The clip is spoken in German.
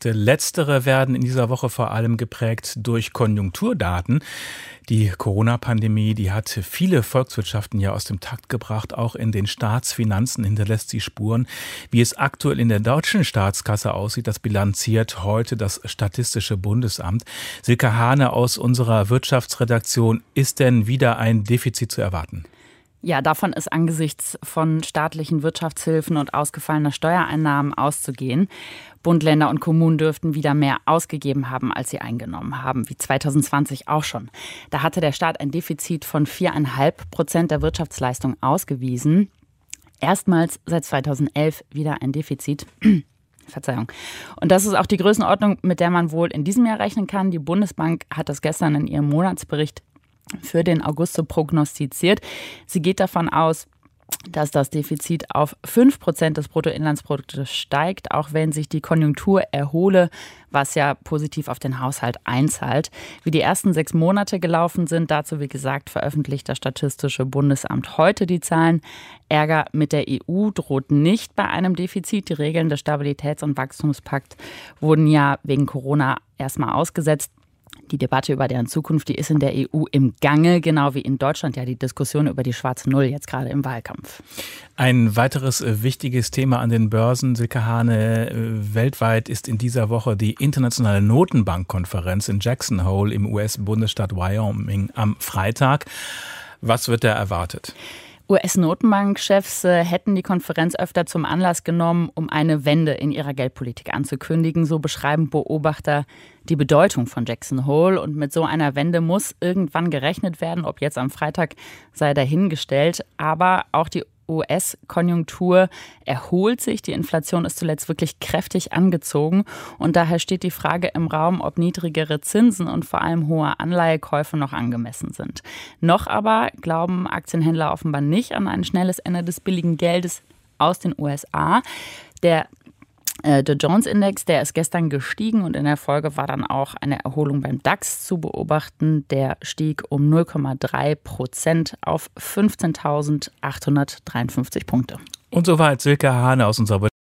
Geschäfte. Letztere werden in dieser Woche vor allem geprägt durch Konjunkturdaten. Die Corona-Pandemie, die hat viele Volkswirtschaften ja aus dem Takt gebracht. Auch in den Staatsfinanzen hinterlässt sie Spuren. Wie es aktuell in der deutschen Staatskasse aussieht, das bilanziert heute das Statistische Bundesamt. Silke Hane aus unserer Wirtschaftsredaktion. Ist denn wieder ein Defizit zu erwarten? Ja, davon ist angesichts von staatlichen Wirtschaftshilfen und ausgefallener Steuereinnahmen auszugehen. Bund, Länder und Kommunen dürften wieder mehr ausgegeben haben, als sie eingenommen haben, wie 2020 auch schon. Da hatte der Staat ein Defizit von 4,5% der Wirtschaftsleistung ausgewiesen. Erstmals seit 2011 wieder ein Defizit. Verzeihung. Und das ist auch die Größenordnung, mit der man wohl in diesem Jahr rechnen kann. Die Bundesbank hat das gestern in ihrem Monatsbericht für den August so prognostiziert. Sie geht davon aus, dass das Defizit auf 5% des Bruttoinlandsproduktes steigt, auch wenn sich die Konjunktur erhole, was ja positiv auf den Haushalt einzahlt. Wie die ersten 6 Monate gelaufen sind, dazu wie gesagt veröffentlicht das Statistische Bundesamt heute die Zahlen. Ärger mit der EU droht nicht bei einem Defizit. Die Regeln des Stabilitäts- und Wachstumspakts wurden ja wegen Corona erstmal ausgesetzt. Die Debatte über deren Zukunft, die ist in der EU im Gange, genau wie in Deutschland ja die Diskussion über die schwarze Null jetzt gerade im Wahlkampf. Ein weiteres wichtiges Thema an den Börsen, Silke Hane, weltweit ist in dieser Woche die internationale Notenbankkonferenz in Jackson Hole im US-Bundesstaat Wyoming am Freitag. Was wird da erwartet? US-Notenbankchefs hätten die Konferenz öfter zum Anlass genommen, um eine Wende in ihrer Geldpolitik anzukündigen. So beschreiben Beobachter die Bedeutung von Jackson Hole. Und mit so einer Wende muss irgendwann gerechnet werden. Ob jetzt am Freitag, sei dahingestellt. Aber auch die US-Konjunktur erholt sich. Die Inflation ist zuletzt wirklich kräftig angezogen. Und daher steht die Frage im Raum, ob niedrigere Zinsen und vor allem hohe Anleihekäufe noch angemessen sind. Noch aber glauben Aktienhändler offenbar nicht an ein schnelles Ende des billigen Geldes aus den USA. Der Dow Jones Index, der ist gestern gestiegen und in der Folge war dann auch eine Erholung beim DAX zu beobachten. Der stieg um 0,3% auf 15.853 Punkte. Und soweit Silke Hane aus unserer